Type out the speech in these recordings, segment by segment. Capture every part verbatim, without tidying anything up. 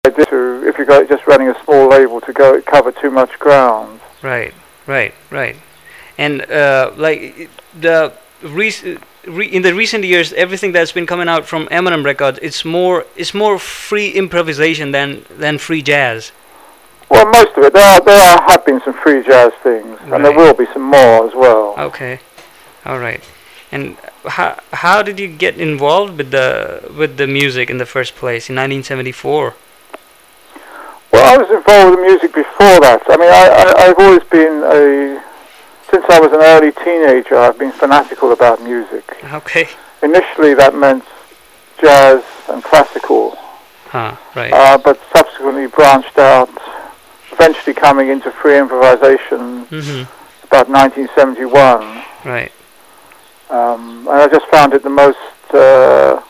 idea to, if you're just running a small label, to go cover too much ground. Right, right, right. And uh, like the rec- re- in the recent years, everything that's been coming out from Eminem Records, it's more it's more free improvisation than than free jazz. Well, most of it. There are, there are, have been some free jazz things, Right. and there will be some more as well. Okay, all right. And how how did you get involved with the with the music in the first place in nineteen seventy-four? Well, I was involved with the music before that. I mean, I, I, I've always been a... Since I was an early teenager, I've been fanatical about music. Okay. Initially, that meant jazz and classical, Huh, right. uh, but subsequently branched out, eventually coming into free improvisation Mm-hmm. about nineteen seventy-one. Right. Um, and I just found it the most... Uh,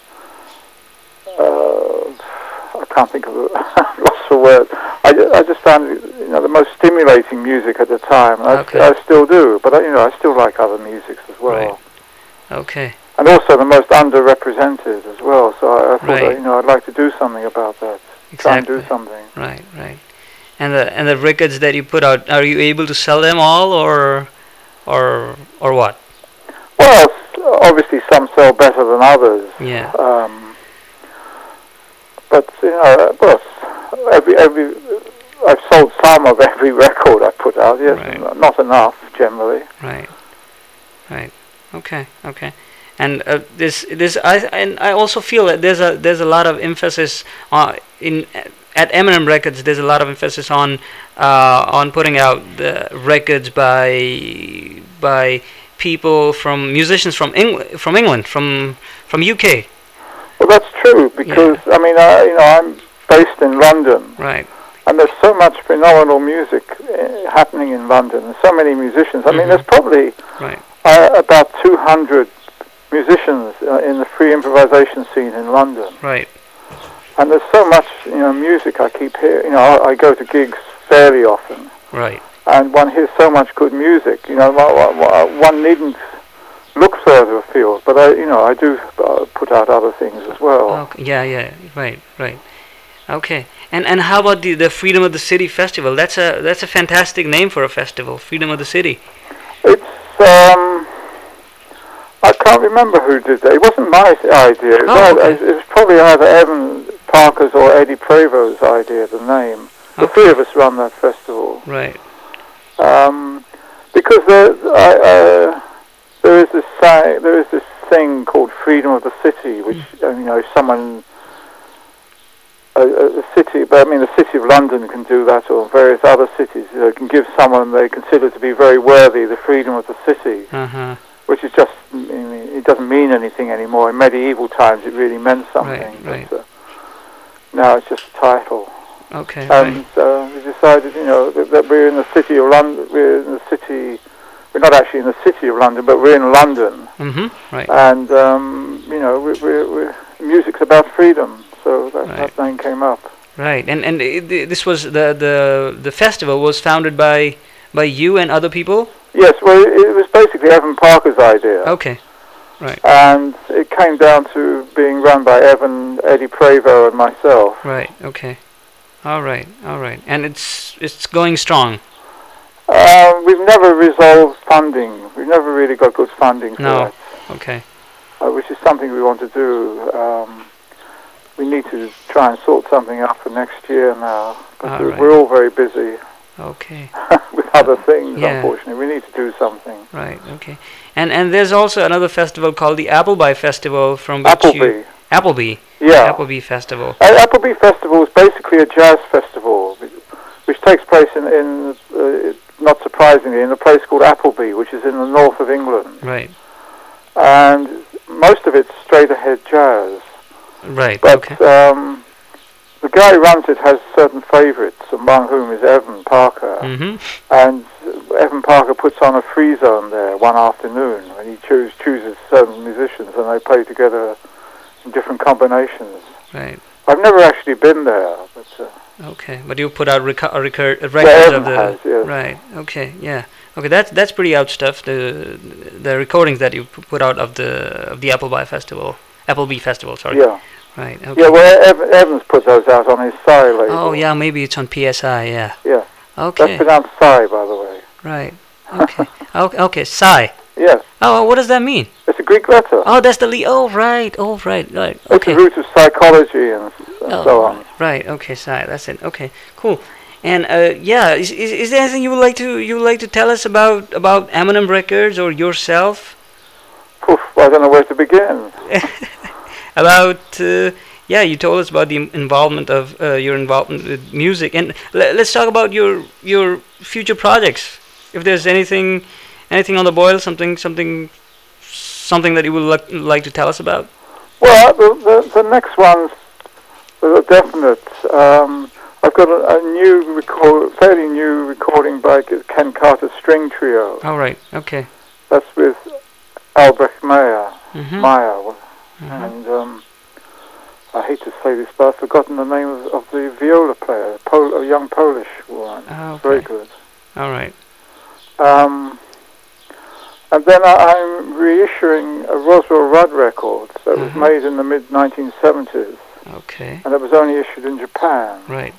uh, I can't think of it. I've lost the word. I, ju- I just found it, you know, the most stimulating music at the time. And I, Okay. I still do, but I, you know, I still like other musics as well. Right. Okay. And also the most underrepresented as well. So I, I thought, Right. that, you know, I'd like to do something about that. Try and do Exactly. something. Right, right. And the and the records that you put out, are you able to sell them all, or or or what? Well, s- obviously some sell better than others. Yeah. Um, but you know, well, s- every every I've sold some of every record I put out. Yes, Right. n- not enough generally. Right. Right. Okay. Okay. And uh, this this I and I also feel that there's a there's a lot of emphasis on in at Eminem Records. There's a lot of emphasis on uh, on putting out the records by by people from musicians from England from England from from U K. Well, that's true because I mean, I, you know, I'm based in London, Right. and there's so much phenomenal music uh, happening in London, and so many musicians. I mean, Mhm. there's probably Right. uh, about two hundred musicians uh, in the free improvisation scene in London. Right. And there's so much, you know, music I keep hearing. You know, I, I go to gigs fairly often, Right. and one hears so much good music. You know, one, one- one needn't look further afield, but I, you know, I do uh, put out other things as well. Okay. Yeah. Yeah. Right. Right. Okay. And and how about the the Freedom of the City Festival? That's a that's a fantastic name for a festival. Freedom of the City. It's um, I can't remember who did that. It wasn't my idea. It was, Oh, either- okay. it was probably either Evan Parker's or Eddie Prevo's idea. The name. The Okay. three of us run that festival. Right. Um, because there, I, uh, there is this say, there is this thing called freedom of the city, which uh, you know, someone, a, a a city, but I mean, the city of London can do that, or various other cities uh, can give someone they consider to be very worthy the freedom of the city, Uh huh. which is just, I mean, it doesn't mean anything anymore. In medieval times, it really meant something. Right, But, uh, now it's just a title. Okay. And Right. uh, we decided, you know, that, that we're in the city of London. We're in the city. We're not actually in the city of London, but we're in London. Mhm. Right. And um, you know, we, we, we, music's about freedom, so that, Right. that name came up. Right. And and it, th- this was the the the festival was founded by by you and other people. Yes, well, it, it was basically Evan Parker's idea, Okay. Right. and it came down to being run by Evan, Eddie Prevo, and myself. Right. Okay. All right. All right. And it's it's going strong. Um, we've never resolved funding. We've never really got good funding for No. it. Okay. Uh, which is something we want to do. Um, we need to try and sort something out for next year now. But All we're, right. we're all very busy Okay. with other things, Yeah. unfortunately. We need to do something. Right. Okay. And and there's also another festival called the Appleby Festival from which you Appleby. Appleby. Yeah. Appleby Festival. Uh, Appleby Festival is basically a jazz festival, which takes place in, in uh, not surprisingly, in a place called Appleby, which is in the north of England. Right. And most of it's straight-ahead jazz. Right. But Okay. um, the guy who runs it has certain favourites, among whom is Evan Parker. Mhm. And Evan Parker puts on a free zone there one afternoon, and he choose, chooses certain musicians, and they play together in different combinations. Right. I've never actually been there, but uh, Okay. But you put out reco- a record yeah, records Evan of the has, yes. Right. Okay. Yeah. Okay. That's that's pretty out stuff. The the recordings that you p- put out of the of the Appleby Festival, Appleby Festival. Sorry. Yeah. Right. Okay. Yeah, well, Ev- Evans put those out on his Psy label. Oh yeah, maybe it's on P S I. Yeah. Yeah. Okay. That's pronounced Psy, by the way. Right. Okay. okay. Okay. Psy. Yes. Oh, what does that mean? It's a Greek letter. Oh, that's the le- Oh, right. Oh, right. Right. It's Okay. the root of psychology and, and Oh, so on. Right. Okay. Psy. That's it. Okay. Cool. And uh, yeah, is, is is there anything you would like to you would like to tell us about about Eminem Records or yourself? Poof, I don't know where to begin. About uh, yeah, you told us about the involvement of uh, your involvement with music, and l- let's talk about your your future projects. If there's anything anything on the boil, something something something that you would like like to tell us about. Well, the, the, the next ones are definite. Um, I've got a, a new record, fairly new recording by Ken Carter String Trio. All right. Okay. That's with Albrecht Meyer. Mm-hmm. Meyer. Mm-hmm. And um, I hate to say this, but I've forgotten the name of, of the viola player, Pol- a young Polish one. Oh, okay. Very good. All right. Um, and then I, I'm reissuing a Roswell Rudd record that was Mm-hmm. made in the mid nineteen seventies, Okay. and it was only issued in Japan. Right.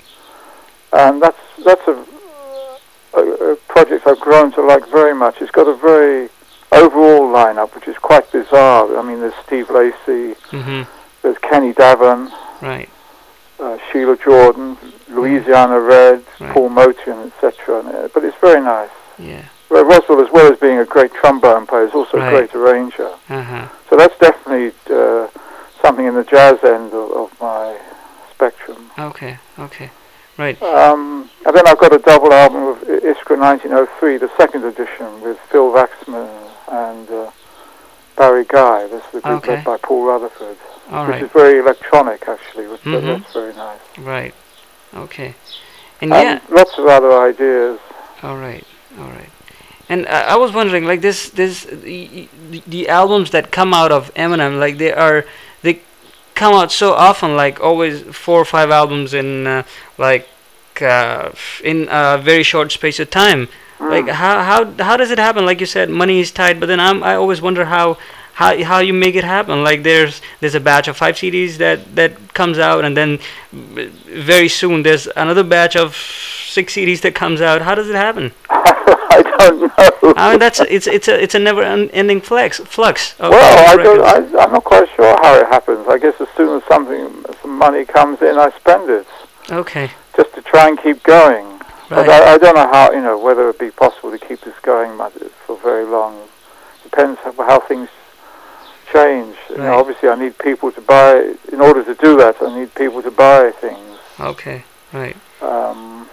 And that's that's a, a, a project I've grown to like very much. It's got a very overall lineup, which is quite bizarre. I mean, there's Steve Lacy, Mm-hmm. there's Kenny Davin, Right. uh, Sheila Jordan, Louisiana Red, Right. Paul Motian, et cetera. But it's very nice. Yeah. Well, Roswell, as well as being a great trombone player, is also Right. a great arranger. Uh-huh. So that's definitely uh, something in the jazz end of, of my spectrum. Okay. Okay. Right. Um, and then I've got a double album of I- Iskra nineteen oh three, the second edition, with Phil Waxman and uh, Barry Guy. That's the group Okay. led by Paul Rutherford, All which right. is very electronic, actually. Which, Mhm. That's very nice. Right. Okay. And And yeah. lots of other ideas. All right. All right. And uh, I was wondering, like this, this, the, the, the albums that come out of Eminem, like they are, they come out so often, like always four or five albums in, uh, like, uh, in a very short space of time. Mm. Like how how how does it happen? Like you said, money is tight, but then I'm I always wonder how. How, how you make it happen? Like there's there's a batch of five C Ds that, that comes out, and then very soon there's another batch of six C Ds that comes out. How does it happen? I don't know. I mean that's it's it's a it's a never ending flux flux. Of Well, I records. don't, I, I'm not quite sure how it happens. I guess as soon as something, some money comes in, I spend it Okay. just to try and keep going. Right. But I, I don't know how, you know, whether it'd be possible to keep this going much, for very long. Depends how, how things change. You Right. know, obviously, I need people to buy. In order to do that, I need people to buy things. Okay. Right. Um,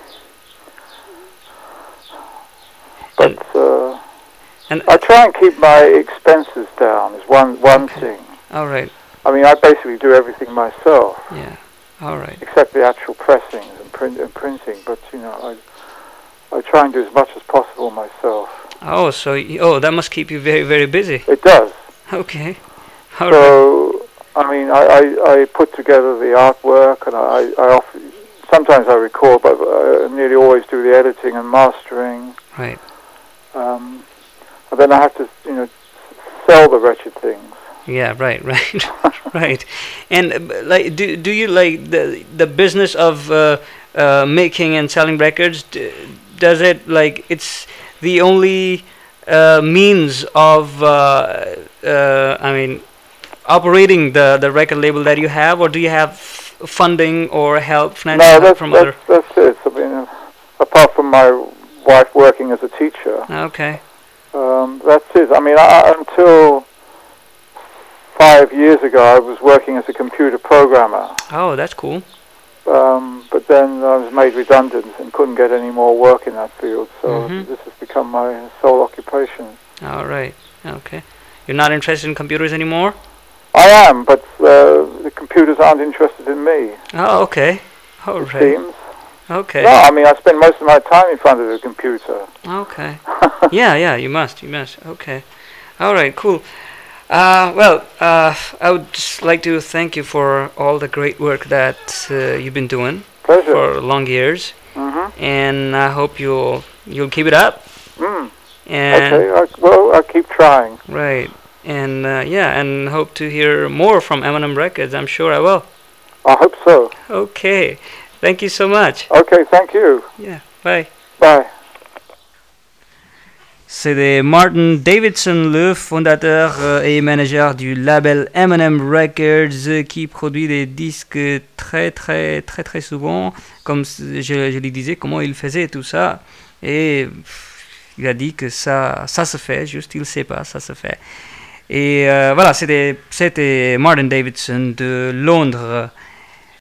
but uh, And I try and keep my expenses down. Is one one Okay. thing. all right. I mean, I basically do everything myself, Yeah. All right. except the actual pressings and, print, and printing. But you know, I I try and do as much as possible myself. Oh, so y- oh that must keep you very very busy. It does. Okay. All right. So, I mean, I, I, I put together the artwork, and I, I often, sometimes I record, but I nearly always do the editing and mastering. Right. Um, and then I have to, you know, sell the wretched things. Yeah, right, right, right. And uh, b- like, do do you like the the business of uh, uh, making and selling records? D- does it like it's the only uh, means of uh, uh, I mean operating the the record label that you have, or do you have f- funding or help, financial No, help that's, from that's, other? that's it. I mean, uh, apart from my wife working as a teacher, Okay. um, that's it. I mean, I, until five years ago, I was working as a computer programmer. Oh, that's cool. Um, but then I was made redundant and couldn't get any more work in that field, so Mhm. this has become my sole occupation. All right. Okay. You're not interested in computers anymore? I am, but uh, the computers aren't interested in me, Oh, okay. All it right. seems. Okay. No, I mean, I spend most of my time in front of the computer. Okay. Yeah, yeah, you must, you must. Okay. All right, cool. Uh, well, uh, I would just like to thank you for all the great work that uh, you've been doing Pleasure. for long years, Mm-hmm. and I hope you'll you'll keep it up. Mm. And Okay, I, well, I'll keep trying. right. and uh, yeah, and hope to hear more from M and M Records. I'm sure I will. I hope so. Okay, thank you so much. Okay, thank you. Yeah, bye. Bye. C'était Martin Davidson, le fondateur euh, et manager du label M and M Records, euh, qui produit des disques très très très très souvent, comme je, je lui disais comment il faisait tout ça, et pff, il a dit que ça, ça se fait, juste il sait pas, ça se fait. Et euh, voilà, c'était, c'était Martin Davidson de Londres.